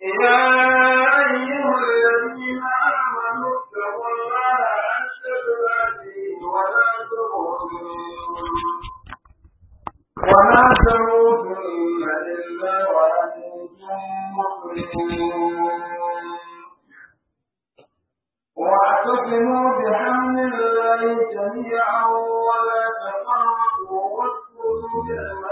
يا أيها الذين آمنوا اتقوا الله حق تقاته ولا تموتن إلا وأنتم مسلمون واعتصموا بحبل الله جميعا ولا تفرقوا واذكروا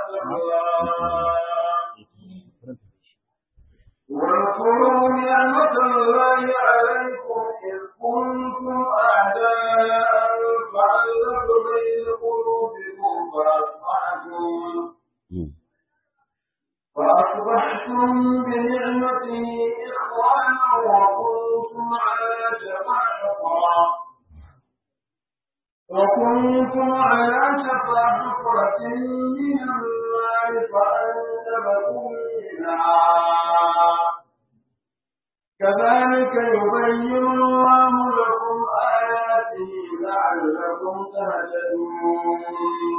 نعمة الله عليكم إذ كنتم أعداء فألف بين قلوبكم فأصبحتم بنعمته إخوانا وكنتم على شفا حفرة من النار فأنقذكم منها كذلك يبين الله لكم آياته لعلكم تهتدون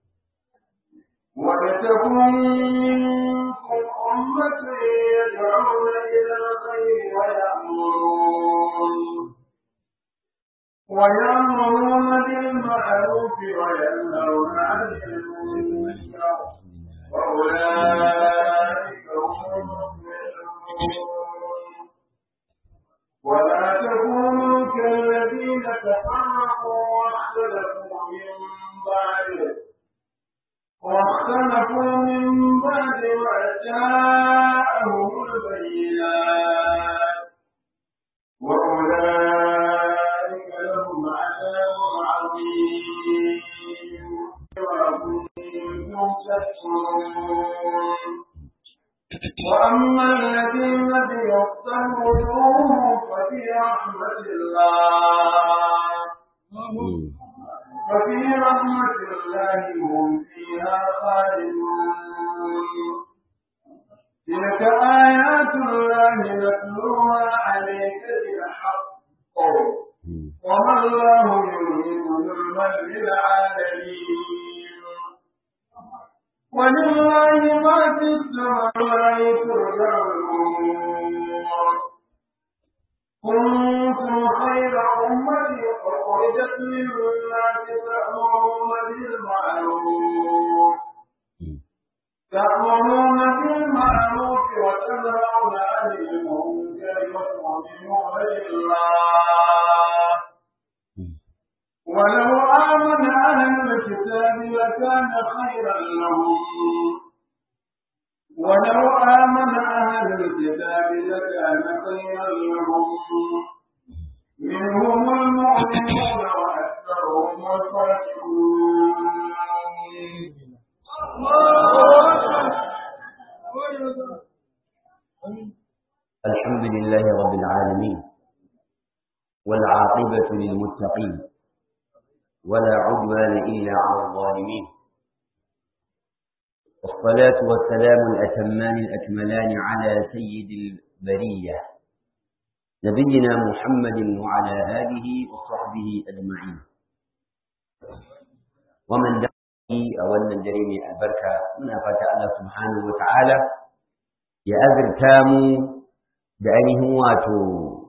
ولتكن منكم أمة يدعون إلى الخير ويأمرون بالمعروف وينهون عن المنكر وأولئك هم المفلحون ولا تكونوا كالذين تفرقوا واختلفوا من بعد ما جاءهم البينات وأولئك لهم عذاب عظيم وكنتم تكفرون وأما الذين ابيضت وجوههم ففي رحمة الله هم فيها خالدون تلك آيات الله نتلوها عليك بالحق وما الله يريد ظلما للعالمين ولله ما في السماوات ترجع الأمور كنتم خير أمة أخرجت للناس تأمرون بالمعروف وتنهون عن المنكر وتؤمنون بالله ولو آمن أهل الكتاب لكان خيرا لهم منهم المؤمنون وأكثرهم الفاسقون الحمد لله رب العالمين والعاقبة للمتقين ولا عدوان إلا على الظالمين والصلاة والسلام الأتمان الأكملان على سيد البرية نبينا محمد وعلى آله وصحبه أجمعين ومن دعي أولا جريم البركة من فتح الله سبحانه وتعالى يأذر تامو دعينه واتو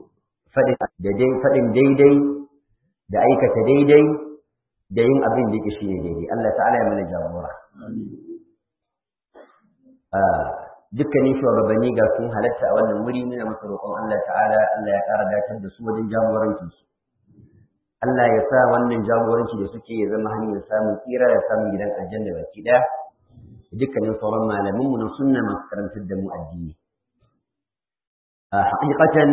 فدن ديدي دعيك تديدي دعين أبن ديك شيء ديدي الله تعالى من الجابورة dukkanin shugabanni ga sun halatta a wannan wuri muna masa roƙon Allah ta'ala Allah ya ƙara dacar da su wajen jagoranci su Allah ya sa wannan jagoranci da suke ya zama hanyar samun tsira da samun gidan aljanna baki ɗaya dukkanin sauran malamin mu na sunna masu karantar da mu addini a haƙiƙatan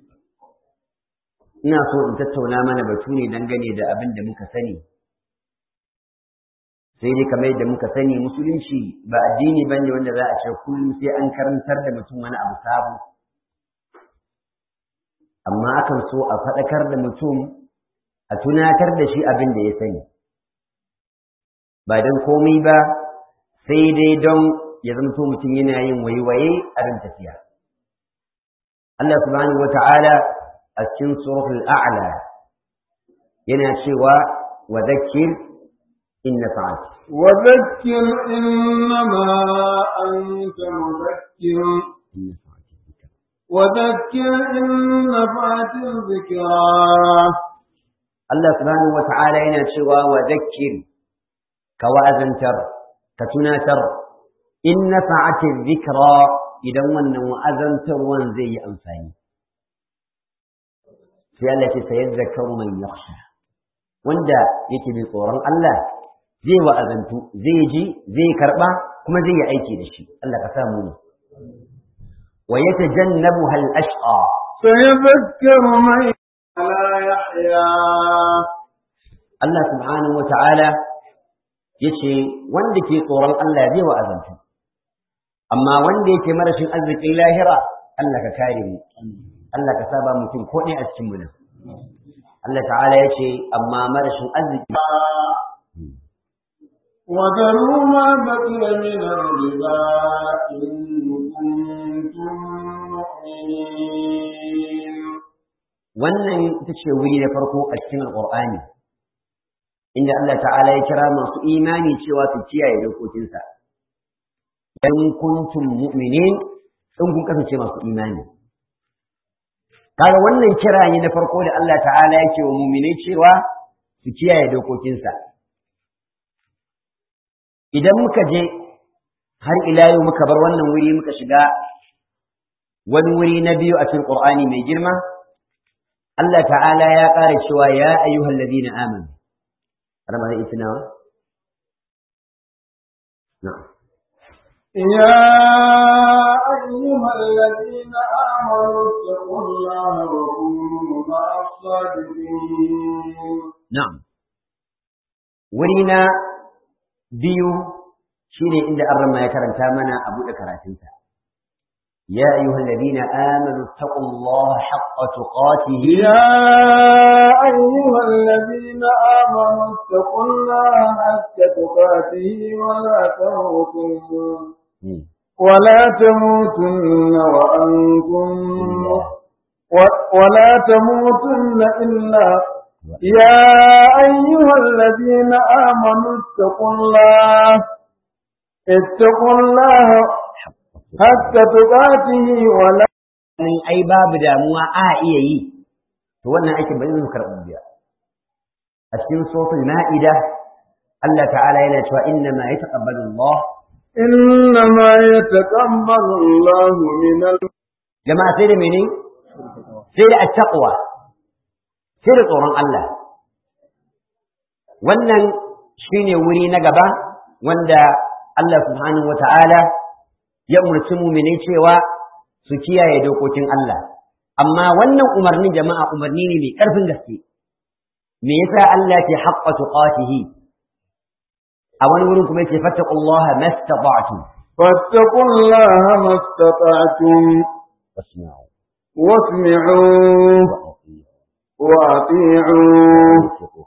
ina so in tattauna mana batu ne dangane da abin da muka sani sai dai kamar yadda muka sani musulunci ba addini bane wanda za a ce kullum sai an karantar da mutum wani abu sabo amma akan so a faɗakar da mutum a tunatar da shi abin da ya sani ba don komai ba sai dai don ya zanto mutum yana yin waiwaye a ran tafiya Allah subhanahu wata'ala a cikin suratul a'la yana cewa wa dhakkir إن نفعت وذكر إنما أنت مذكر وذكر إن نفعت الذكرى Allah subhanahu wa ta'ala yana cewa wa zakkir ka wa'azantar ka tunatar in nafa'ati dhikra idan wannan wa'azantarwan zai yi amfani sai Allah ce sayadzakaru man yakhsha wanda yake bi tsoron Allah zai wa'azantu zai ji zai karba kuma zai yi aiki da shi Allah ka samu ne wa yatajannabuha al-ashqa sayadhakkaru man la yahya Allah subhanahu wa ta'ala yace wanda ke tsoron Allah zai wa'azantu amma wanda yake marashin arzikin lahira Allah ka kare mu Allah ka saba mutum ko ne a cikin mu nan Allah ta'ala yace amma marashin arziki وذروا ما بقي من الربا إن كنتم مؤمنين wannan ita ce wuri na farko a cikin alqur'ani inda Allah ta'ala ya kira masu imani cewa su kiyaye dokokinsa in kuntum mu'minin in kun kasance masu imani kaga wannan kira ne na farko da Allah ta'ala yake wa mu'minai cewa su kiyaye dokokinsa idan muka je har ila yau muka bar wannan wuri muka shiga wani wuri na biyu a cikin Qur'ani mai girma Allah ta'ala ya ƙara cewa ya ayyuhal ladina amanu رمضان إثناء نعم يا أيها الذين آمنوا اتقوا الله وكونوا مع الصادقين نعم ورينا بيو شيني عند الرمى يكرم تامنا أبو ذكراتنسا يا أيها الذين آمنوا اتقوا الله حق تقاته يا أيها الذين آمنوا اتقوا الله حق تقاته ولا تموتن ولا تموتن إلا يا أيها الذين آمنوا اتقوا الله حتى تقاته ولا أي باب داموا آئي wannan aikin ba zai karɓu biya a cikin suratul ma'ida Allah ta'ala yana cewa inna ma yataqabbalu Allah jama'a sai da mene sai da attaqwa sai da tsoron Allah wannan shine wuri na gaba wanda Allah subhanahu wata'ala ya umarci mu'minai cewa su kiyaye dokokin Allah amma wannan umarnin jama'a umarni ne mai ƙarfin gaske me yasa Allah ke haqqa tuqatihi a wani wurin kuma yake fattaqullaha mastata'tum wasma'u وأطيعوا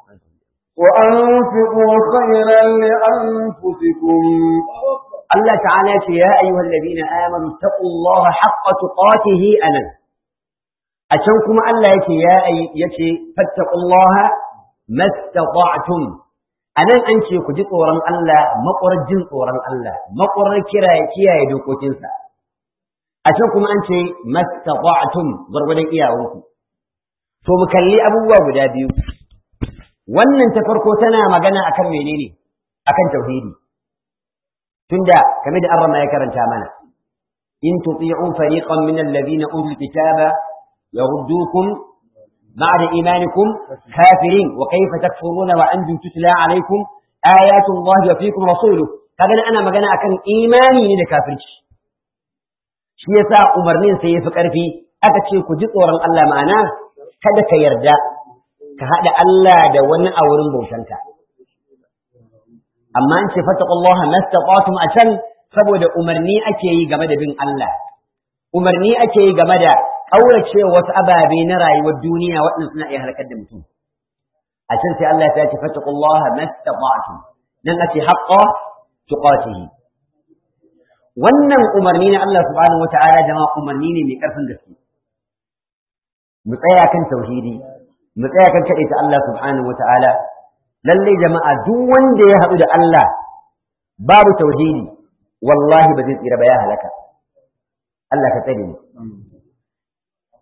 وأنفقوا خيرا لأنفسكم الله تعالى يا أيها الذين آمنوا اتقوا الله حق تقاته أنا أشوكم الله يتي فاتقوا الله ما استطعتم أنا أنشي كجي طوران الله مقر الجن طوران الله مقر كرا كيا يدوكو تنسى أشوكم أنشي ما استطعتم ضربنا إياهم to mu kalli abubuwa guda biyu wannan ta farko tana magana akan menene akan tauhidi tunda kamar da Allah ya karanta mana in tuti'u fariqan min alladhina utul kitaba yaghuddukum ba'da imanikum kafirin wa kayfa takfuruna wa antum tutla alaykum ayatu Allahi wa fiikum rasuluhu kaga ana magana akan imani ne da kafirci shi yasa umarnin sai yafi karfi aka ce ku ji tsoron Allah ma'ana kada ka yarda ka haɗa Allah da wani a wurin bautanka. Amma in ce fattaqullaha mastata'tum a can saboda umarni ake yi game da bin Allah. Umarni ake yi game da ƙauracewa wasu ababe na rayuwar duniya waɗanda suna iya halakar da mutum. A can sai Allah ya ce fattaqullaha mastata'tum. Nan ake haqqa tuqatihi. Wannan umarni na Allah subhanahu wata'ala jama'a umarni ne mai ƙarfin gaske. mu tsaya kan tauhidi mu tsaya kan kaɗai ta Allah subhanahu wata'ala lalle jama'a duk wanda ya haɗu da Allah babu tauhidi wallahi ba zai tsira ba ya halaka Allah ka tsare ni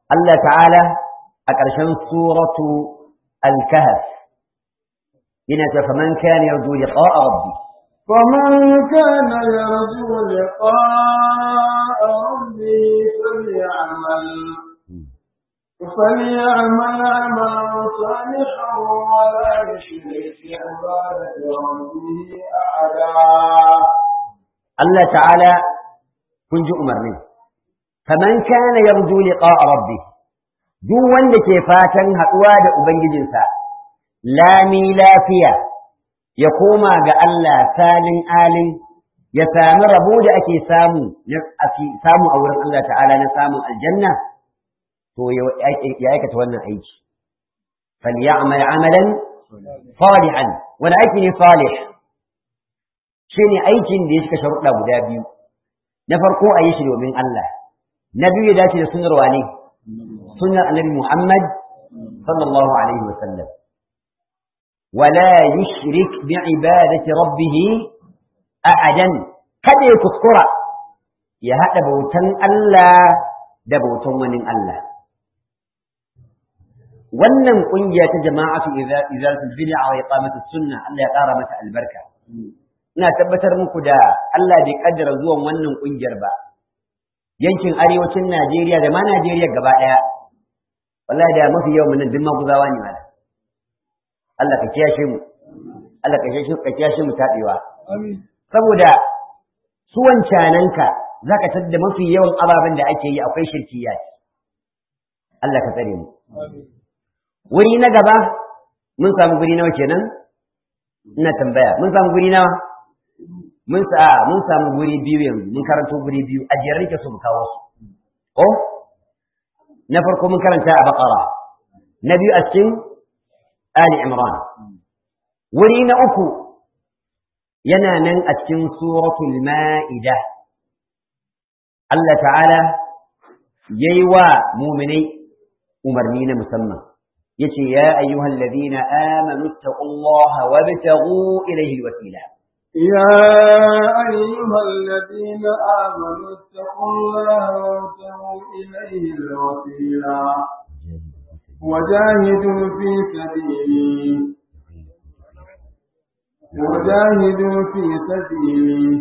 Allah ta'ala a ƙarshen suratu al-kahf yana cewa faman kana yarju liqa'a rabbi فمن كان يرجو لقاء ربه فليعمل عملا صالحا ولا يشرك بعبادة ربه أحدا. الله تعالى كن جو أمرني فمن كان يرجو لقاء ربه duk wanda ke fatan haɗuwa da Ubangijinsa, lami lafiya, ya koma ga Allah salin alin, ya sami rabo da ake samu a wurin Allah ta'ala na samun aljanna, to ya aikata wannan aiki. فليعمل عملا صالحا wani aiki ne salih shi ne aikin da ya cika sharuɗa guda biyu. Na farko a yi shi domin Allah, na biyu ya dace da sunnar wane? Sunnar annabi Muhammad sallallahu alaihi wa sallam. Wala yushrik bi ibadati rabbih ahadan, kada ya kuskura ya haɗa bautan Allah da bautan wani Allah. Wannan ƙungiya ta jama'atu izalatul bid'a wa iqamatus sunna, Allah ya ƙara mata albarka. Ina tabbatar muku da Allah bai kaddara zuwan wannan ƙungiyar ba. Yankin arewacin Najeriya da ma Najeriya gaba ɗaya, wallahi da mafi yawan nan duk maguzawa ne mana. Allah ka kiyashe mu, Allah ka kiyashe mu taɓewa. Saboda su wancananka za ka tadda mafi yawan ababen da ake yi akwai shirkiya. Allah ka tsare mu. Wuri na gaba mun samu guri nawa kenan? Ina tambaya, mun samu guri nawa? Mun samu guri biyu yanzu, mun karanto guri biyu, a jere ke so mu kawo su. Ko? Na farko mun karanta a Baqara, na biyu a cikin Ali Imran. Wuri na uku yana nan a cikin suratul Ma'ida. Allah ta'ala yayi wa mu'minai umarni na musamman. yace ya ayyuhal ladina amanu taqullaha wabtaghu ilayhi alwasila يا أيها الذين آمنوا اتقوا الله وابتغوا إليه الوسيلة وجاهدوا في سبيله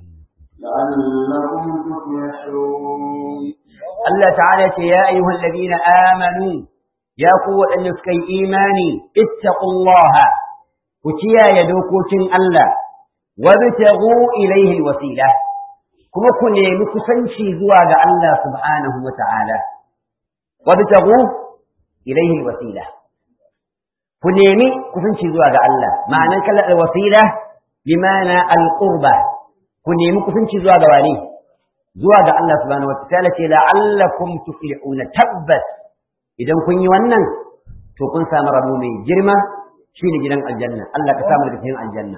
لعلكم تفلحون. الله تعالى يا أيها الذين آمنوا يا قوة أن يسكي إيماني اتقوا الله كتيا يدوكوتين الله وابتغوا إليه الوسيلة كما كنا مكسنشي زواج الله سبحانه وتعالى وابتغوا إليه الوسيلة كنا مكسنشي زواج الله معنى كلا الوسيلة بمعنى القربة كنا مكسنشي زواج واني زواج الله سبحانه وتعالى لعلكم تفلحون تبت إذا كن يوانا تكون سامر أبومي جرمة شين جنان الجنة الله كسامر بسهم الجنة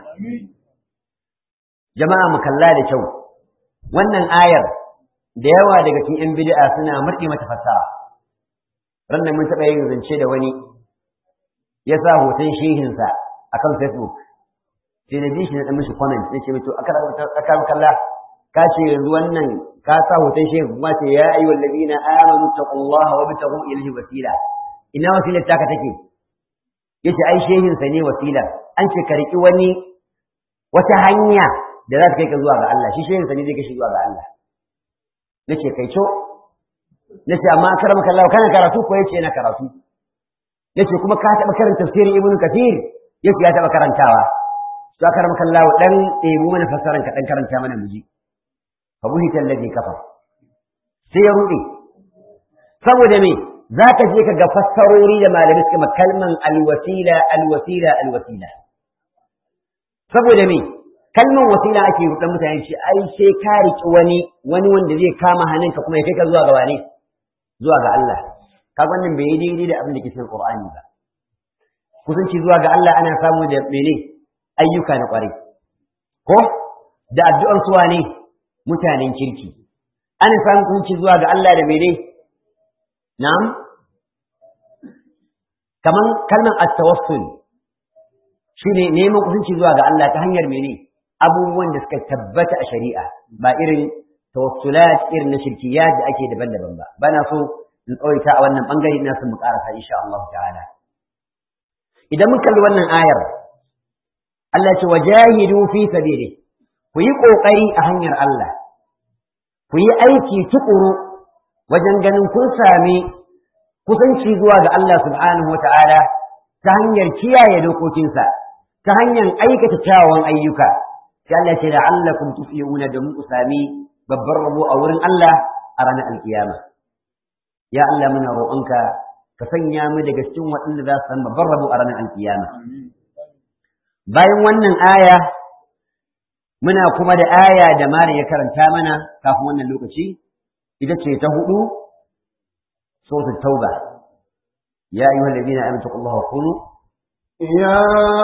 jama'a mu kalla da kyau wannan ayar da yawa daga cikin yan bid'a suna murɗe mata fassara rannan mun taɓa yin zance da wani ya sa hoton shehinsa akan Facebook sai na ji shi na ɗan mishi comment sai ce mai to aka kalla ka ce yanzu wannan ka sa hoton shehin kuma ce ya ayyuhal ladina amanu taqullaha wabtaghu ilayhi wasila ina wasilar taka take yace ai shehinsa ne wasila an ce ka riki wani wata hanya da za ta kai ka zuwa ga Allah shi shehin sa ne zai kai shi zuwa ga Allah nace kai co nace amma karamaka Allah kana karatu ko yace yana karatu nace kuma ka taba karanta tafsirin Ibn Kathir yace ya taba karantawa to karamaka Allah dan mu mana fassaran ka dan karanta mana muji fa buhita alladhi kafar sai ya rude saboda me zaka je ka ga fassarori da malamai suka kalman alwasila alwasila alwasila saboda me kalmar wasila ake rudan mutane shi ai sai ka riki wani wanda zai kama hannunka kuma ya kai ka zuwa ga wane zuwa ga Allah kaga wannan bai daidai da abin da ke cikin Qur'ani ba kusanci zuwa ga Allah ana samu da mene ayyuka na kwarai ko da addu'ar su wane mutanen kirki ana samu kusanci zuwa ga Allah da mene na'am kaman kalmar at-tawassul shine neman kusanci zuwa ga Allah ta hanyar mene abubuwan da suka tabbata a shari'a ba irin tawassulat irin na shirkiyat da ake daban-daban ba bana so in tsawaita a wannan bangare ina son mu karasa insha Allah ta'ala idan mun kalli wannan ayar Allah ce wajahidu fi sabili ku yi kokari a hanyar Allah ku yi aiki tukuru wajen ganin kun sami kusanci zuwa ga Allah subhanahu wata'ala ta hanyar kiyaye dokokinsa ta hanyar aikata kyawawan ayyuka sai Allah ce la'allakum tuflihuna da mu sami babbar rabo a wurin Allah a ranar alkiyama ya Allah muna roƙonka ka sanya mu daga cikin waɗanda za su san babbar rabo a ranar alkiyama bayan wannan aya muna kuma da aya da malam ya karanta mana kafin wannan lokaci ita ce ta 4 suratul tauba ya ayyuhal ladina amanu taqullaha wa kunu يا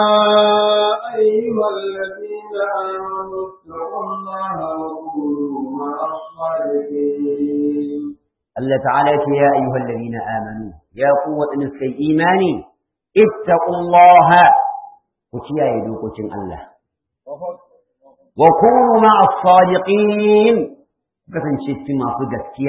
أيها الذين آمنوا اتقوا الله وكونوا مع الصادقين الله تعالى يا أيها الذين آمنوا يا قوة نسك إيماني اتقوا الله وكيا يدوكم الله وكونوا مع الصادقين كفن شت ما في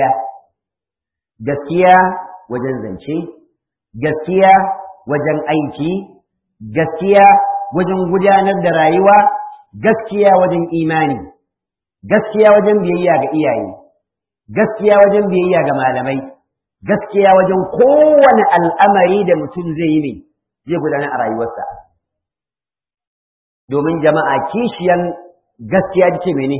gaskiya wajen zance gaskiya wajen aiki gaskiya wajen gudanar da rayuwa gaskiya wajen imani gaskiya wajen biyayya ga iyaye gaskiya wajen biyayya ga malamai gaskiya wajen kowane al'amari da mutum zai yi ne zai gudanar a rayuwarsa domin jama'a kishiyan gaskiya ce mene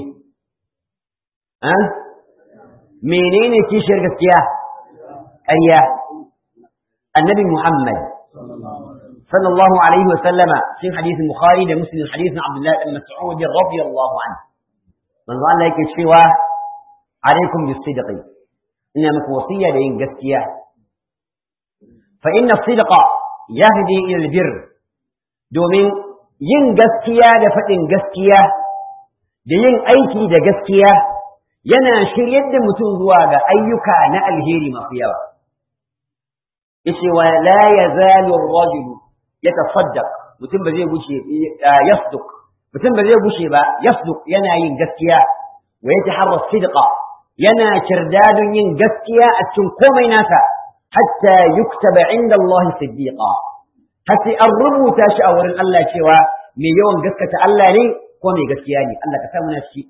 menene kishiyar gaskiya ƙarya annabi Muhammad sallallahu alaihi wa sallama cikin hadisin Bukhari da Muslim hadisin Abdullah ibn Mas'ud radiyallahu anhu manzo Allah yake cewa alaikum bis-sidqi ina muku wasiya da yin gaskiya fa inna as-sidqa yahdi ila al-birr domin yin gaskiya da faɗin gaskiya da yin aiki da gaskiya yana shiryar da mutum zuwa ga ayyuka na alheri masu yawa yace wa la yazalu ar-rajulu yatasaddaq mutum ba zai gushe yasduq mutum ba zai gushe ba yasduq yana yin gaskiya wa yataharra sidqa yana kirdadun yin gaskiya a cikin komai nasa hatta yuktaba inda Allah siddiqa hatta an rubuta shi a wurin Allah cewa mai yawan gaskata Allah ne ko mai gaskiya ne Allah ka samu na shi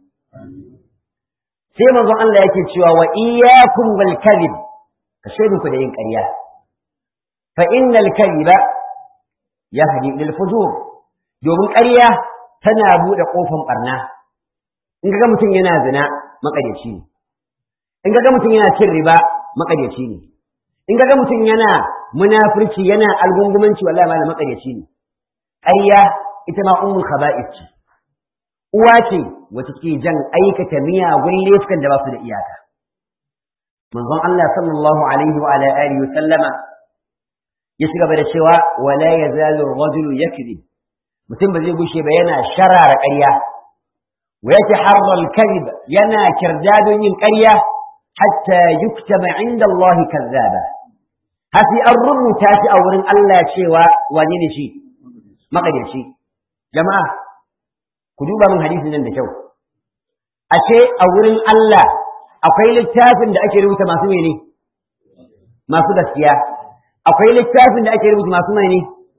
sai manzon Allah yake cewa wa iyyakum wal kadhib ka shaidu ku da yin ƙarya fa innal kadhiba yahdi lil fujur domin ƙarya tana bude kofar barna in ga mutum yana zina makaryaci ne in ga mutum yana cin riba makaryaci ne in ga mutum yana munafurci yana algungumanci wallahi malam makaryaci ne ƙarya ita ma ummul khaba'is ce uwa ce wata ke jan aikata miyagun laifukan da ba su da iyaka manzon Allah sallallahu alaihi wa ala alihi wa sallama ya ci gaba da cewa wala yazalu ar-rajulu yakذب mutum ba zai gushe ba yana sharara ƙarya wa yataharra al-kadhib yana kirdadon yin ƙarya hatta yuktaba inda Allah kazzaba hafi an rubuta shi a wurin Allah cewa wane ne shi maƙaryaci jama'a ku duba min hadisin nan da kyau ashe a wurin Allah akwai littafin da ake rubuta masu mene masu gaskiya akwai littafin da ake rubuta masu mene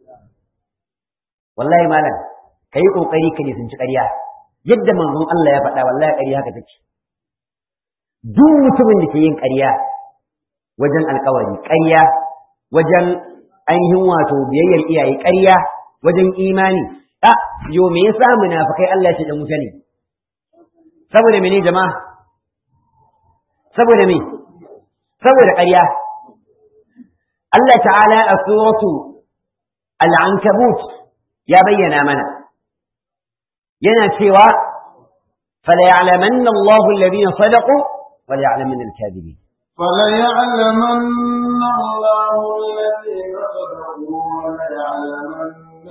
wallahi malam kai kokari ka nisanci ƙarya yadda manzon Allah ya faɗa wallahi ƙarya haka take duk mutumin da ke yin ƙarya wajen alƙawari ƙarya wajen ainihin wato biyayyar iyaye ƙarya wajen imani yo me yasa munafikai Allah ya ce da mutane saboda mene jama'a saboda me saboda ƙarya Allah ta'ala a suratu al-ankabut ya bayyana mana yana cewa fala ya'lamanna Allahu alladhina sadaqu wa la ya'lamanna al-kadhibin فلا يعلمن الله الذين صدقوا ولا يعلمن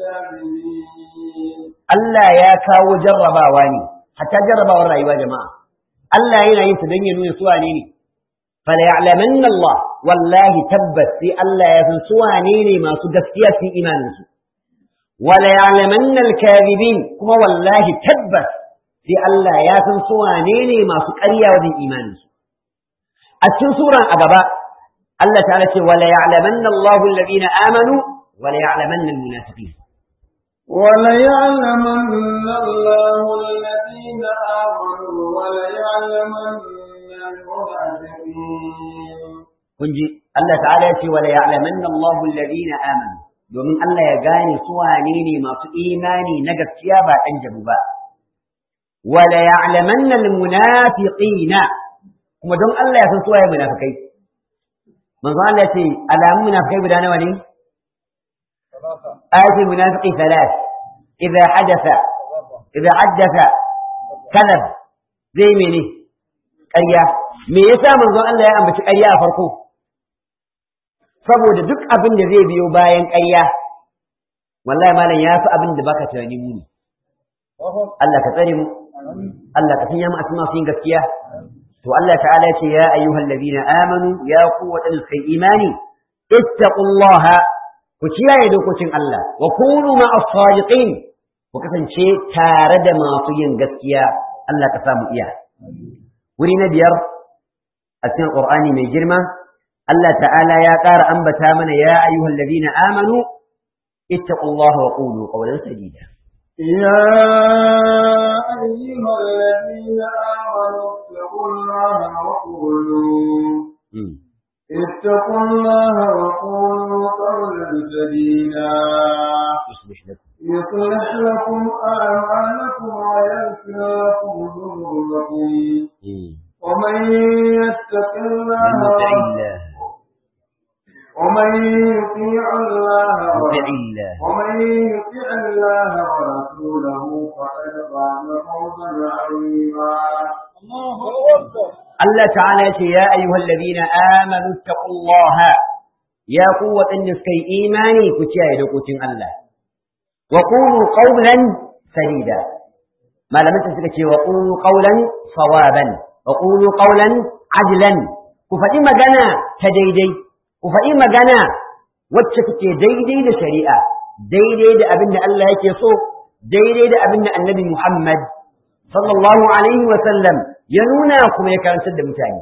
الكاذبين Allah ya kawo jarrabawa ne hatta jarrabawar rayuwa jama'a Allah yana yin ta don ya nuna su wane ne fala ya'lamanna Allah wallahi tabbas sai Allah ya san su wane ne masu gaskiya su imanin su wala ya'lamanna al-kadhibin kuma wallahi tabbas sai Allah ya san su wane ne masu ƙarya wajen imanin su a cikin suran a gaba Allah ta'ala ce wala ya'lamanna Allahu alladhina amanu wala ya'lamanna al-munafiqin وليعلمن الله الذين آمنوا وليعلمن المنافقين. kunji Allah ta'ala ya ce wala ya'lamanna Allahu alladhina amanu domin Allah ya gane su wane ne masu imani na gaskiya ba ɗan jabu ba wala ya'lamanna almunafiqina kuma don Allah ya san su waye munafikai manzo Allah ya ce alamun munafikai guda nawa ne ayatul munafiqi thalath idza hadatha kadhab zai mene ƙarya me yasa manzo Allah ya ambaci ƙarya a farko saboda duk abin da zai biyo bayan ƙarya wallahi malam ya fi abin da baka tunani muni Allah ka tsare mu Allah ka sanya mu a cikin yin gaskiya to Allah ta'ala ya ce ya ayyuhal ladina amanu ya ku wadanda suka imani ittaqullaha ku kiyaye dokokin Allah wa kunu ma'as sadiqin ku kasance tare da masu yin gaskiya Allah ka samu iya wuri na biyar a cikin Qur'ani mai girma Allah ta'ala ya ƙara ambata mana ya ayyuhal ladina amanu ittaqullaha wa qulu qawlan sadida يا أيها الذين آمنوا اتقوا الله وقولوا قولا سديدا يصلح لكم أعمالكم ويغفر لكم ذنوبكم ومن يتق الله ومن يطيع الله ورسوله فقد فاز فوزا عظيما. Allah ta'ala ya ce ya ayyuhal ladina amanu taqullaha ya ku waɗanda suka yi imani ku kiyaye dokokin Allah wa qulu qawlan sadida malaman suka ce wa qulu qawlan sawaban wa qulu qawlan adlan ku faɗi magana ta daidai ku faɗi magana wacce take daidai da shari'a daidai da abin da Allah yake so daidai da abin da Annabi Muhammad sallallahu alaihi wa sallam ya nuna kuma ya karantar da mutane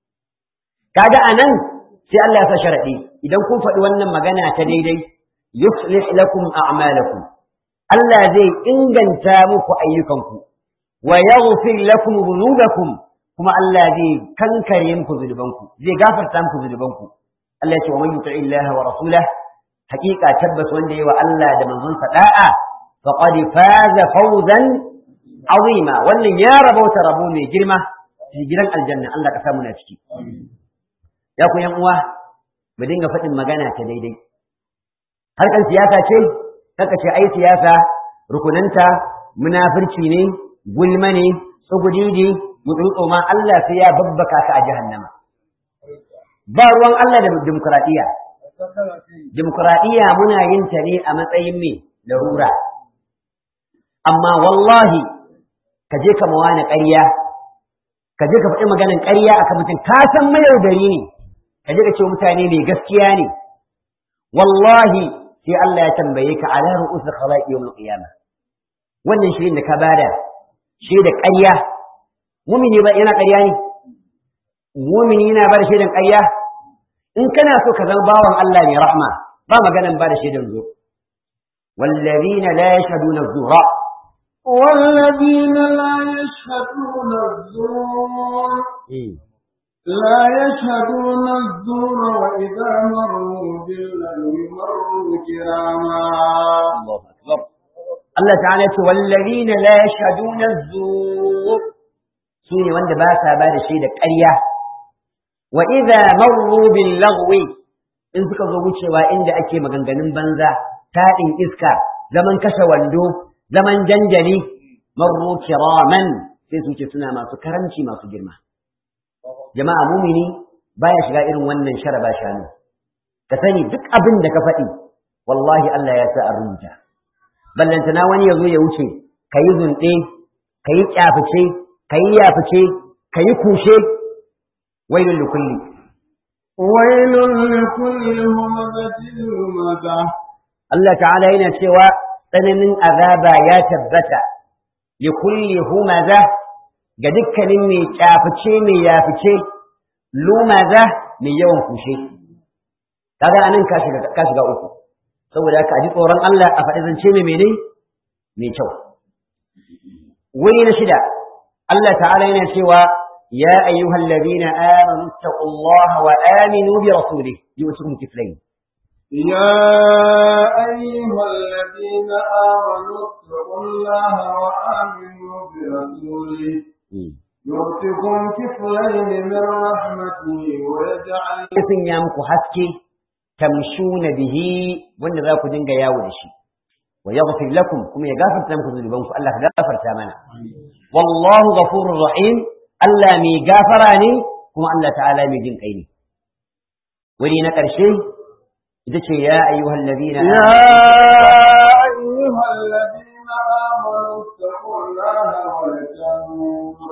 kaga anan sai Allah ya sa sharadi idan kun faɗi wannan magana ta daidai yuslih lakum a'malakum Allah zai inganta muku ayyukanku wa yaghfir lakum dhunubakum kuma Allah zai kankare muku zunubanku zai gafarta muku zunubanku Allah ya ce wa man yuti Allah wa rasulahu haqiqa tabbas wanda yayi wa Allah da manzon sa da'a faqad faza fawzan azima wannan ya rabauta rabo mai girma cikin gidan aljanna Allah ka samu na ciki ya ku yan uwa mu dinga faɗin magana ta daidai harkan siyasa ce kaka ce ai siyasa rukunanta munafirci ne gulma ne tsugudidi mutsutso ma Allah sai ya babbaka ka a jahannama ba ruwan Allah da demokradiyya demokradiyya muna yin ta ne a matsayin me larura amma wallahi ka je ka mawana ƙarya ka je ka faɗi maganin ƙarya akan mutum ka san mayaudari ne ka je ka ce mutane mai gaskiya ne wallahi sai Allah ya tambaye ka ala ru'usul khalaqi yawm al-qiyamah wannan shirin da ka bada shi da ƙarya mumini ba yana ƙarya ne mumini yana bada shaidan ƙarya in kana so ka zama bawan Allah ne rahma ba maganan bada shaidan zo والذين لا يشهدون الزور والذين لا يشهدون الزور لا يشهدون الزور وإذا مروا باللغو مروا كراما الله أكبر الله تعالى والذين لا يشهدون الزور سوني وند باسا بعد شيء دك أريا وإذا مروا باللغو إن suka zo wucewa inda ake maganganun banza taɗin iska zaman kashe wando zaman janjali marru kiraman sai su ce suna masu karanci masu girma jama'a mumini baya shiga irin wannan sharaba shanu ka sani duk abin da ka faɗi wallahi Allah ya sa a rubuta ballantana wani ya zo ya wuce ka yi zunɗe ka yi ƙyafice ka yi yafice ka yi kushe wailun likulli humazatin lumaza Allah ta'ala yana cewa tsananin azaba ya tabbata li kulli humaza ga dukkanin mai kyafice mai yafice lumaza mai yawan kushe kaga anan ka shiga uku saboda ka ji tsoron Allah a faɗi zance mai mene mai kyau wuri na shida Allah ta'ala yana cewa ya ayyuhal ladina amanu taqullaha wa aminu bi rasulihi yu'tikum kiflayn يا أيها الذين آمنوا اتقوا الله وآمنوا برسوله يؤتكم كفلين من رحمته ويجعل لكم يا مكو حسكي تمشون به وان ذاك دنگا ياو دشي ويغفر لكم كما يغفر لكم ذنوبكم الله غفر تامنا والله غفور رحيم الله مي غفراني كما الله تعالى مي جن قيني ولي نكرشي إذا يا أيها الذين آمنوا اتقوا الله ولتنظر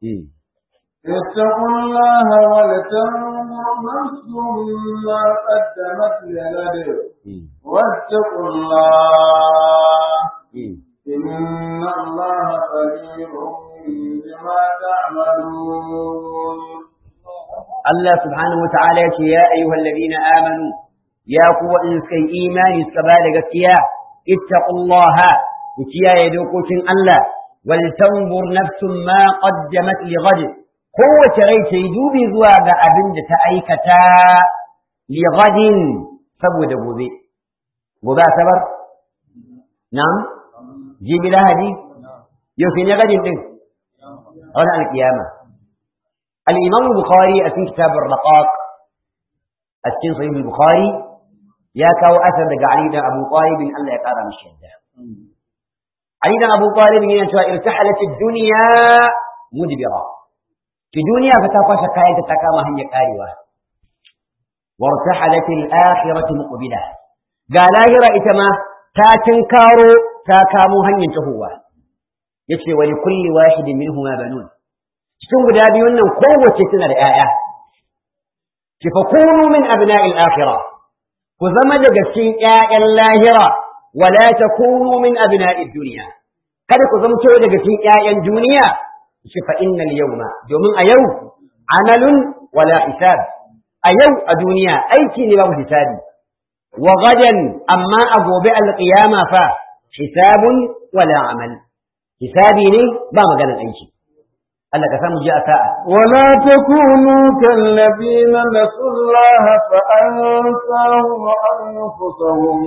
اتقوا الله ولتنظر نفس ما قدمت لغد واتقوا الله إن الله خبير بما تعملون الله سبحانه وتعالى يا أيها الذين آمنوا يا قوة إنسكي إيماني سكبالك كيا اتقوا الله وكيا يدوكوكين الله ولتنظر نفس ما قدمت لغد قوة ريت يدوبي زواج أبند تأيكتا لغد سبود بوذي وذا سبر نعم جيب لها دي يوفين غد غد القيامة الإمام البخاري في كتاب الرقاق السن صحيح البخاري يا كاو أثر دقى علي بن أبو طالب أن لا يقارى من الشدة علي بن أبو طالب ينشوى ارتحلت الدنيا مدبرة في دنيا فتاقش كاية تكامة هي كاريوة وارتحلت الآخرة مقبلة قال آخرة إتما تاتنكارو تاكامو هن ينتهوا يتشي ولكل واحد منهما بنون شكون قدابي ونن قوة سنة الآية فكونوا من أبناء الآخرة وزمد قسين آية اللاهرة ولا تكونوا من أبناء الدنيا kada ku zamto daga cikin ƴaƴan duniya shi fa innal yawma domin a yau amalun wala hisab a yau a duniya aiki ne babu hisabi wa gadan amma a gobe alqiyama fa hisabun wala amal hisabi ne ba maganar aiki Allah ka samu ji a sa'a wala takunu kallazina nasullaha fa ansahum anfusahum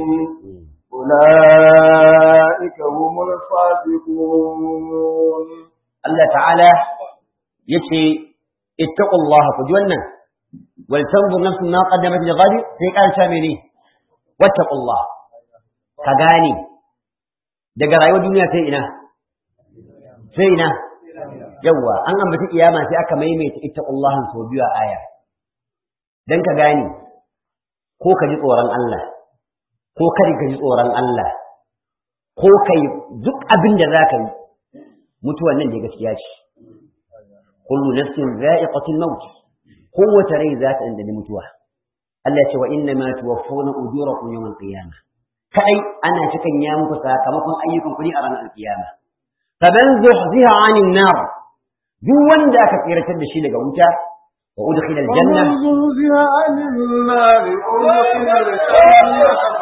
أولئك هم الفاسقون الله تعالى يتي اتقوا الله فجولنا ولتنظر نفس ما قدمت لغد في قال شاملي واتقوا الله كغاني daga rayuwar duniya sai ina yawa an ambaci kiyama sai aka maimaita ittaqullahan so biyu a aya dan ka gane ko ka ji tsoron Allah ko kada ka ji tsoron Allah ko kai duk abin da za ka yi mutuwan nan da gaskiya ce kullu nafsin za'iqatul maut kowace rai za ta inda mutuwa Allah ya ce wa inna ma tuwaffawna ujurakum yawmal qiyamah kai ana cikan ya muku sakamakon ayyukan ku ne a ranar kiyama faman zuhziha 'anil nar duk wanda aka tsiratar da shi daga wuta wa udkhila aljanna zuhziha 'anil nar udkhila aljanna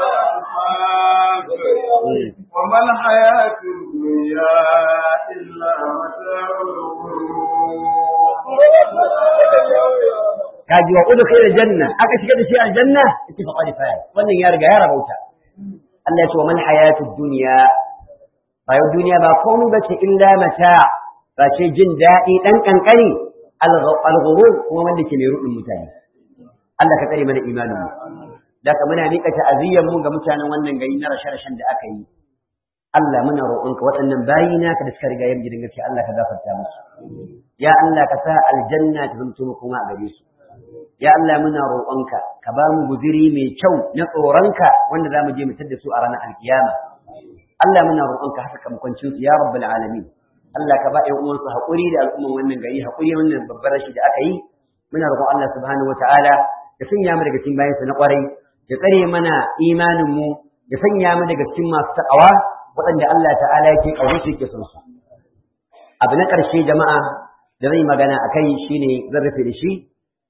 وما الحياة الدنيا إلا متاع kaji wa udkhil aljanna aka shiga da shi aljanna ittifaqa li fa'il wannan ya riga ya rabauta Allah ya ce wa man hayatud dunya rayuwar duniya ba komai bace illa mata ba ce jin daɗi dan kankani al-ghurur kuma wanda ke mai rudin mutane Allah ka tsare mana imanin mu daga muna miƙa ta'aziyyar mu ga mutanen wannan gari na rashe-rashen da aka yi Allah muna roƙonka waɗannan bayi naka da suka riga yin gidan gaskiya Allah ka gafarta musu ya Allah ka sa aljanna ta zanto kuma a gare su ya Allah muna roƙonka ka ba mu guziri mai kyau na tsoronka wanda za mu je mu da su a ranar alkiyama Allah muna roƙonka haka ka mukuncin su ya rabbal alamin Allah ka ba ƴan uwansu haƙuri da al'umman wannan gari haƙuri wannan babbar rashi da aka yi muna roƙon Allah subhanahu wataala ya sanya mu daga cikin bayansa na ƙwarai ya tsare mana imanin mu ya sanya mu daga cikin masu takawa waɗanda Allah ta'ala yake ƙaunar su yake son su abu na ƙarshe jama'a da zai magana akai shine zan rufe da shi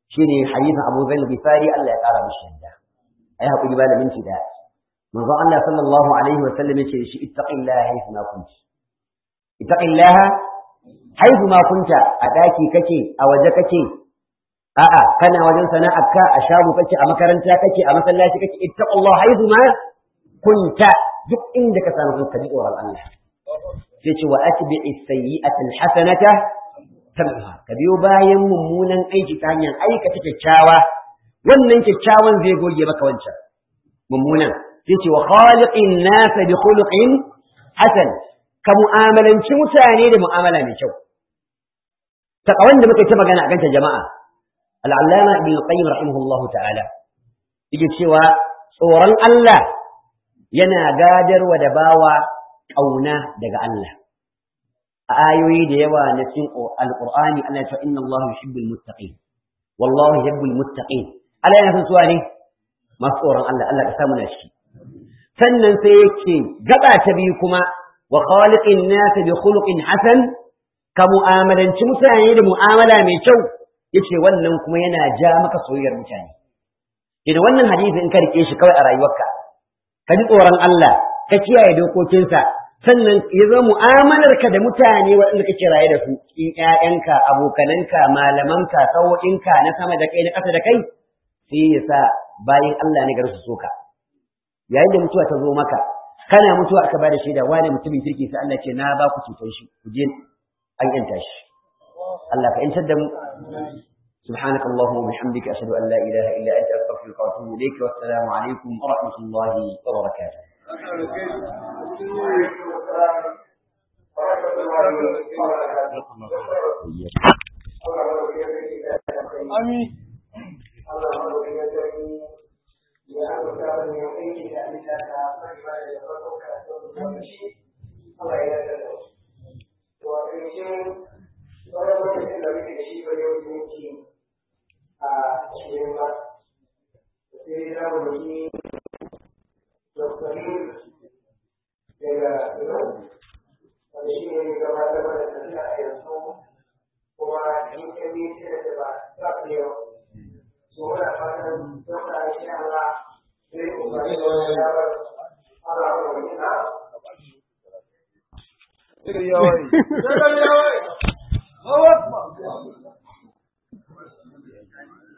shine hadisin Abu Dharr al-Ghifari Allah ya kara mishi yadda ai hakuri ba da minti daya manzo Allah sallallahu alaihi wa sallam yace shi ittaqillaha haythu ma kunta ittaqillaha haythu ma kunta a daki kake a waje kake a'a kana wajen sana'arka a shago kake a makaranta kake a masallaci kake ittaqullaha haythu ma kunta duk inda ka samu kanka ji tsoron Allah sai ce wa atbi'i sayyi'ata alhasanata tamha ka biyo bayan mummunan aiki ta hanyar aikata kyakkyawa wannan kyakkyawan zai goge maka wancan mummunan sai ce wa khaliqin nas bi khuluqin hasan ka mu'amalanci mutane da mu'amala mai kyau takawan da muka ta magana akan ta jama'a al-allama ibn qayyim rahimahullahu ta'ala yake cewa tsoron Allah yana gadarwa da bawa ƙauna daga Allah. A ayoyi da yawa na cikin Al-Qur'ani Allah ya ce inna Allah yuhibbul muttaqin. Wallahu yuhibbul muttaqin. Allah yana son suwa ne masu tsoron Allah, Allah ka samu na shi. Sannan sai yake gaba ta biyu kuma wa khaliqin nas bi khuluqin hasan ka mu'amalanci mutane da mu'amala mai kyau yace wannan kuma yana ja maka soyayyar mutane. Idan wannan hadisi in ka rike shi kawai a rayuwarka ka ji tsoron Allah ka kiyaye dokokinsa sannan ya zama mu'amalarka da mutane waɗanda kake raye da su in ƴaƴanka abokananka malamanka sawo'inka na sama da kai na ƙasa da kai sai ya sa bayan Allah ne gar su soka yayin da mutuwa ta zo maka kana mutuwa aka bada shaida wani mutumin kirki sai Allah ce na ba ku cutar shi ku je an yanta shi Allah ka yantar da mu سبحانك اللهم وبحمدك أشهد أن لا إله إلا أنت أستغفرك وأتوب إليك والسلام عليكم ورحمة الله وبركاته. آمين. a cikin ba sai ya rubuci doktorin daga iran wanda shi ne gabatar da tafiya a yanzu kuma in ka bi sai da ba za ku yau su muna fatan dokta a shi Allah sai umarni da wani yabar Allah ya wani na Yawai. Yawai.